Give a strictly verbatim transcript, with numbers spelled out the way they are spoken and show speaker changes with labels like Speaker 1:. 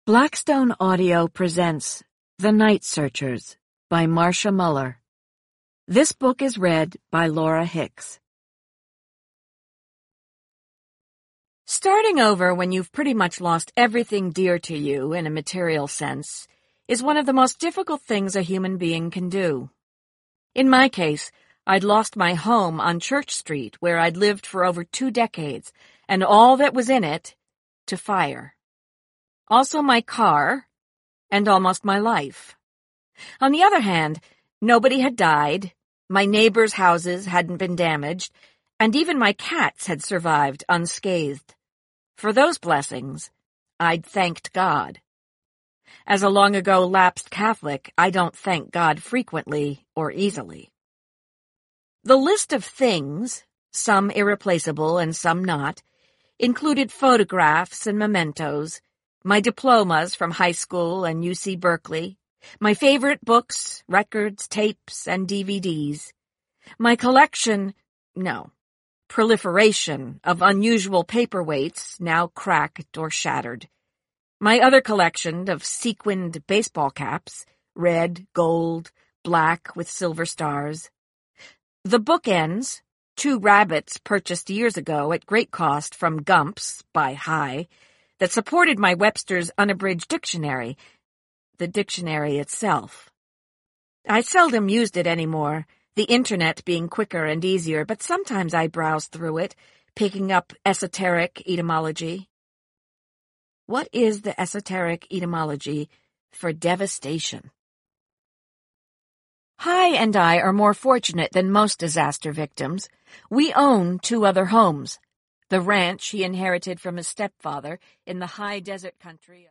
Speaker 1: Blackstone Audio presents The Night Searchers by Marcia Muller. This book is read by Laura Hicks. Starting over when you've pretty much lost everything dear to you in a material sense is one of the most difficult things a human being can do. In my case, I'd lost my home on Church Street, where I'd lived for over two decades, and all that was in it, to fire. Also my car, and almost my life. On the other hand, nobody had died, my neighbors' houses hadn't been damaged, and even my cats had survived unscathed. For those blessings, I'd thanked God. As a long-ago lapsed Catholic, I don't thank God frequently or easily. The list of things, some irreplaceable and some not, included photographs and mementos, my diplomas from high school and U C Berkeley, my favorite books, records, tapes, and D V Ds, my collection, no, proliferation of unusual paperweights, now cracked or shattered, my other collection of sequined baseball caps, red, gold, black with silver stars, the bookends, two rabbits purchased years ago at great cost from Gump's by High, that supported my Webster's Unabridged Dictionary, the dictionary itself. I seldom used it anymore, the internet being quicker and easier, but sometimes I browsed through it, picking up esoteric etymology. What is the esoteric etymology for devastation? High and I are more fortunate than most disaster victims. We own two other homes. The ranch he inherited from his stepfather in the high desert country.